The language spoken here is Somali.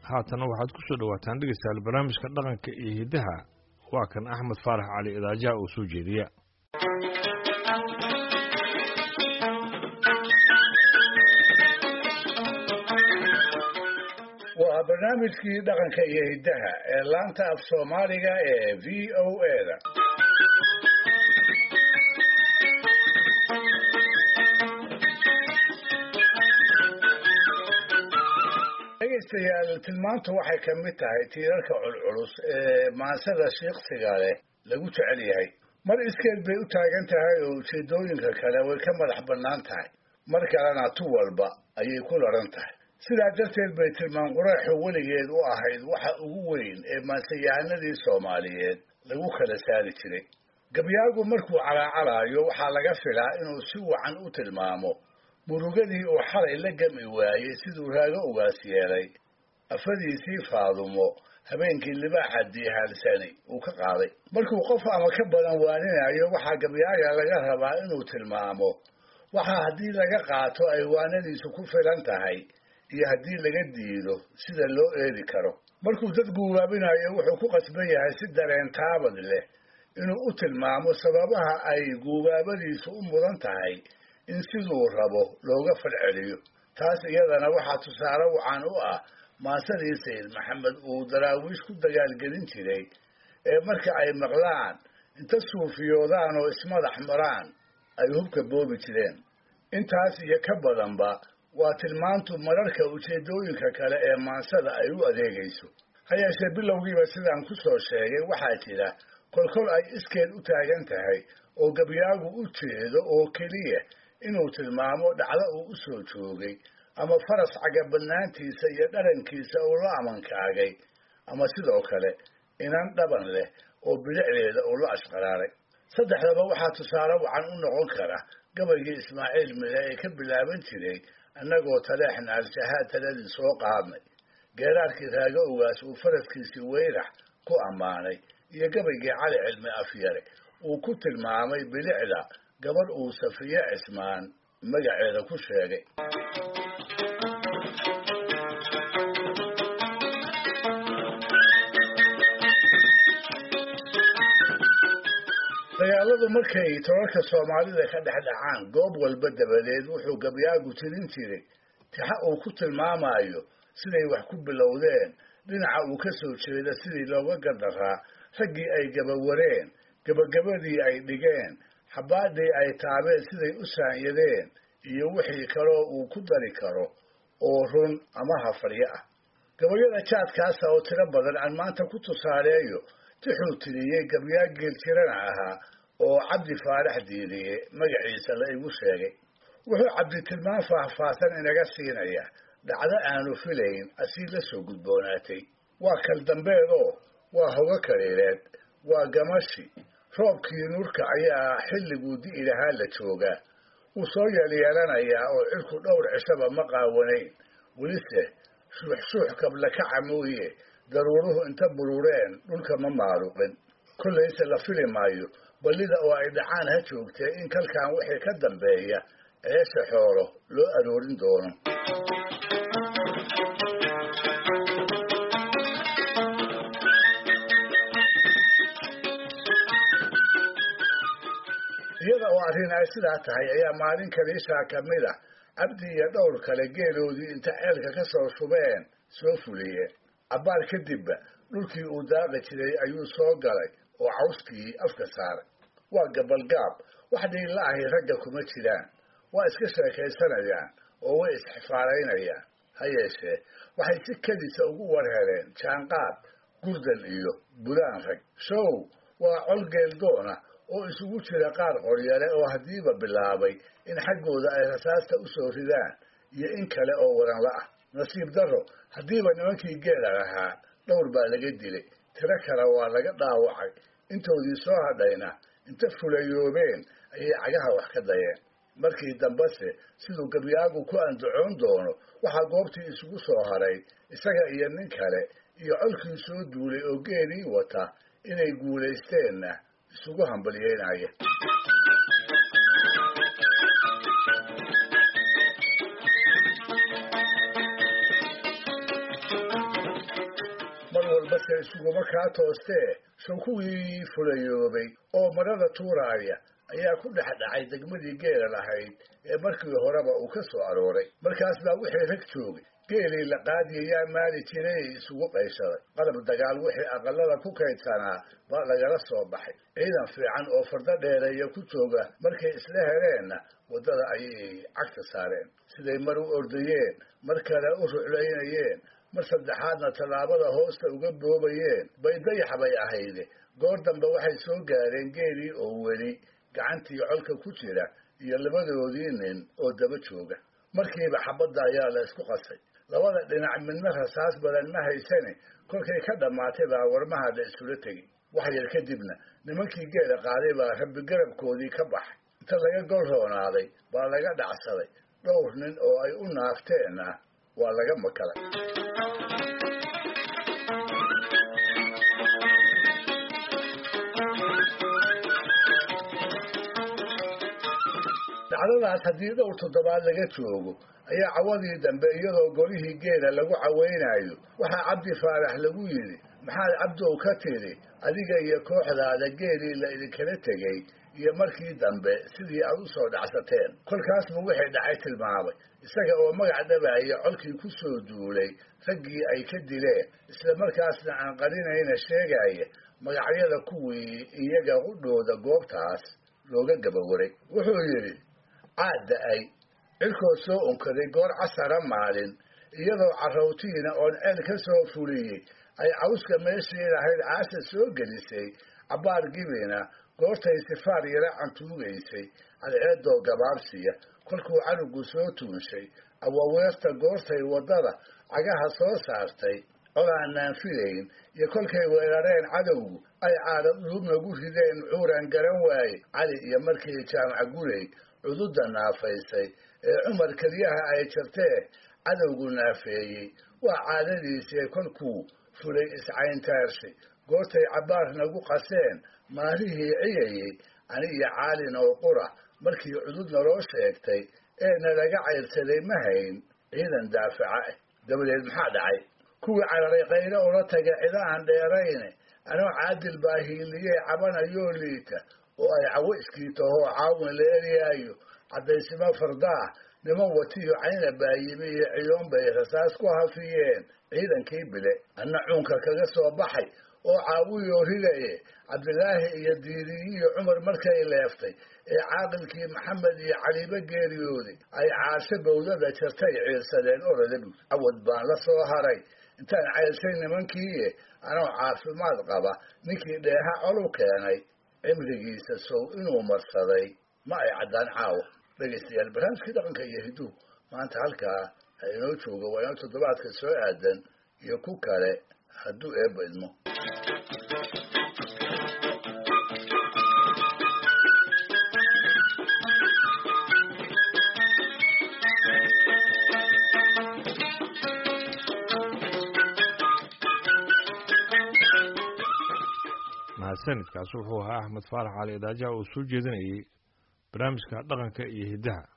haatana waxaad ku soo dhawaataan dhegeystayaal barnaamijka dhaqanka iyo hiddaha waa kan axmed faarax cali idaajaha oo soo jeediya waa barnaamijkii dhaqanka iyo hiddaha ee laanta af soomaaliga ee v o a-da dhegeystayaal tilmaantu waxay ka mid tahay tiirarka culculus ee maansada shiiqsiga leh lagu jecel yahay mar iskeed bay u taagan tahay oo ujeedooyinka kale way ka madax bannaan tahay mar kalena tu walba ayay ku laran tahay sidaa darteed bay tilmaan quraexu weligeed u ahayd waxa ugu weyn ee maansayahanadii soomaaliyeed lagu kala saari jiray gabyaagu markuu calaacalaayo waxaa laga filaa inuu si wacan u tilmaamo murugadii uu xalay la gami waayey siduu raago ugaas yeelay afadiisii faadumo habeenkii libaaxa diihaalsani uu ka qaaday markuu qof ama ka badan waaninayo waxaa gabyaaga laga rabaa inuu tilmaamo waxaa haddii laga qaato ay waanadiisu ku filan tahay iyo haddii laga diido sida loo eedi karo markuu dad guubaabinayo wuxuu ku qasban yahay si dareen taabad leh inuu u tilmaamo sababaha ay guubaabadiisu u mudan tahay in siduu rabo looga falceliyo taas iyadana waxaa tusaale wacan u ah maasadii sayid maxamed uu daraawiish ku dagaalgelin jiray ee marka ay maqlaan inta suufiyoodaan oo ismadax maraan ay hubka boobi jireen intaas iyo ka badanba waa tilmaantu mararka ujeedooyinka kale ee maansada ay u adeegayso ha yeeshee bilowgiiba sidaan ku soo sheegay waxaa jira kolkol ay iskeed u taagan tahay oo gabyaagu u jeedo oo keliya inuu tilmaamo dhacdo uu u soo joogay ama faras cagabadnaantiisa iyo dharankiisa uu la amankaagay ama sidoo kale inan dhaban leh oo bilicdeeda uu la ashqaraaray saddexdaba waxaa tusaale wacan u noqon kara gabaygii ismaaciil mile ee ka bilaaban jiray annagoo taleexna al-shahaad taladii soo qaadnay geeraarkii raago ugaas uu faraskiisii weyrax ku ammaanay iyo gabaygii cali cilmi afyare uu ku tilmaamay bilicda gabadh uu safiye cismaan magaceeda ku sheegay dagaaladu markay tolalka soomaalida ka dhex dhacaan goob walba dabadeed wuxuu gabyaagu tirin jiray tixa uu ku tilmaamayo siday wax ku bilowdeen dhinaca uu ka soo jeeda sidii looga gardaraa raggii ay gabawareen gabagabadii ay dhigeen xabaadhii ay taabeen siday u saanyadeen iyo wixii kaloo uu ku dari karo oo run ama hafaryo ah gabayada jaadkaasa oo tiro badan aan maanta ku tusaaleeyo tixuu tiriyey gabyaa geeltirana ahaa oo cabdi faarax diiriye magaciisa la igu sheegay wuxuu cabdi tilmaan faahfaahsan inaga siinayaa dhacdo aanu filayn asii la soo gudboonaatay waa kal dambeedoo waa hogo kariireed waa gamashi roobkii nuurka ayaa xilliguu di'i lahaa la joogaa wuu soo yeelyeelanayaa oo cirku dhowr cishaba ma qaawanayn welise shuuxshuux kabla kaca mooye daruuruhu inta burureen dhulka ma maaruqin kollayse la fili maayo ballida oo ay dhacaan ha joogtee in kalkan wixii ka dambeeya ceesha xoolo loo aroorin doono iyada oo arrin ay sidaa tahay ayaa maalin kaliishaa ka mid ah cabdi iyo dhowr kale geeloodii inta ceelka ka soo shubeen soo fuliyeen cabbaar kadibba dhulkii uu daaqi jiray ayuu soo galay oo cawskii afka saaray waa gabalgaab wax dhiilla ahi ragga kuma jiraan waa iska sheekaysanayaan oo way isxifaalaynayaan ha yeeshee waxay si kedisa ugu warheleen jaanqaad gurdan iyo bulaan rag show waa col geeldoona oo isugu jira qaar qoryale oo haddiiba bilaabay in xaggooda ay rasaasta u soo ridaan iyo in kale oo waranla ah nasiib darro haddiiba nimankii geela lahaa dhowr baa laga dilay tiro kale waa laga dhaawacay intoodii soo hadhayna inta fulayoobeen ayay cagaha wax ka dayeen markii dambese siduu gabyaagu ku andacoon doono waxaa goobtii isugu soo haray isaga iyo nin kale iyo colkii soo duulay oo geelii wata inay guulaysteenna isugu hambalyeynaya walbase isuguma kaa toostee soo kuwii fulayoobay oo marada tuuraaya ayaa ku dhex dhacay degmadii geela lahayd ee markii horeba uu ka soo arooray markaas baa wixii rag joogay geelii la qaadiyayaa maali jiray isugu qayshaday qalab dagaal wixii aqalada ku kaydsanaa baa lagala soo baxay ciidan fiican oo fardo dheereeya ku jooga markay isla heleenna waddada ayay cagta saareen siday mar u ordayeen mar kale u ruclaynayeen mar saddexaadna tallaabada hoosta uga boobayeen bay dayax bay ahayde goor dambe waxay soo gaareen geelii oo weli gacantii colka ku jira iyo labadoodii nin oo daba jooga markiiba xabadda ayaa la isku qasay labada dhinac midna rasaas badan ma haysane kolkay ka dhammaatay baa warmaha la isula tegey wax yar kadibna nimankii geela qaaday baa rabbi garabkoodii ka baxay inta laga gol roonaaday baa laga dhacsaday dhowr nin oo ay u naafteenna waa laga makalay dhacdadaas haddii dhowr toddobaad laga joogo ayaa cawadii dambe iyadoo golihii geela lagu cawaynayo waxaa cabdi faarax lagu yidhi maxaad cabdow ka tidhi adiga iyo kooxdaada geelii la idinkala tegey iyo markii dambe sidii aad u soo dhacsateen kolkaasbu wixii dhacay tilmaamay isaga oo magac dhabaaya colkii ku soo duulay raggii ay ka dileen isla markaasna aan qarinayna sheegaya magacyada kuwii iyaga qudhooda goobtaas looga gabawaray wuxuu yidhi caadda-ay cirkood soo unkaday goor casara maalin iyadoo carrawtiina oon ceel ka soo fuliyey ay cawska meeshii lahayd caasa soo gelisay cabbaar gibina goortay sifaar yara cantuugaysay cadceeddoo gabaabsiya kolkuu canugu soo tuunshay awaweerta goortay waddada cagaha soo saartay colaan naanfilayn iyo kolkay weerareen cadowgu ay caada duubnagu rideen cuuraan garan waaye cali iyo markii jaamac gurey cududda naafaysay ee cumar keliyaha ay jirtee cadowgu naafeeyey waa caadadiisii kolkuu fulay iscayntaarshay goortay cabbaar nagu qaseen maalihii ciyayey ani iyo caalin oo qura markii cudud naloo sheegtay ee nalaga cayrsaday ma hayn ciidan daafaca ah dabadeed maxaa dhacay kuwii cararay qaylo ula taga cidahan dheerayne anoo caadil baa hiiliyey cabanayoo liita oo ay cawo iskiitahoo caawin la eryaayo caddaysimo fardaah niman watiyo cayna baayimi iyo ciyoon bay rasaas ku hafiyeen ciidankii bile anna cuunka kaga soo baxay oo caawiyoo ridaye cabdilaahi iyo diiriyiyo cumar markay leeftay ee caaqilkii maxamed iyo caliibo geeriyooday ay caasho bawdada jirtay ciirsadeen orodadu cawad baan la soo haray intaan cayrshay nimankiiye anoo caafimaad qaba ninkii dheeha colu keenay cimrigiisa sow inuu marsaday ma ay caddaan caawa dhegaystayaal barnaamijkii dhaqanka iyo hiduhu maanta halkaa ha inoo joogo waa inoo toddobaadka soo aadan iyo ku kale hadduu eebba idmo mahadsanidkaas wuxuu ahaa axmed faarax cali idaajaha oo soo jeedinayay barnaamijka dhaqanka iyo hiddaha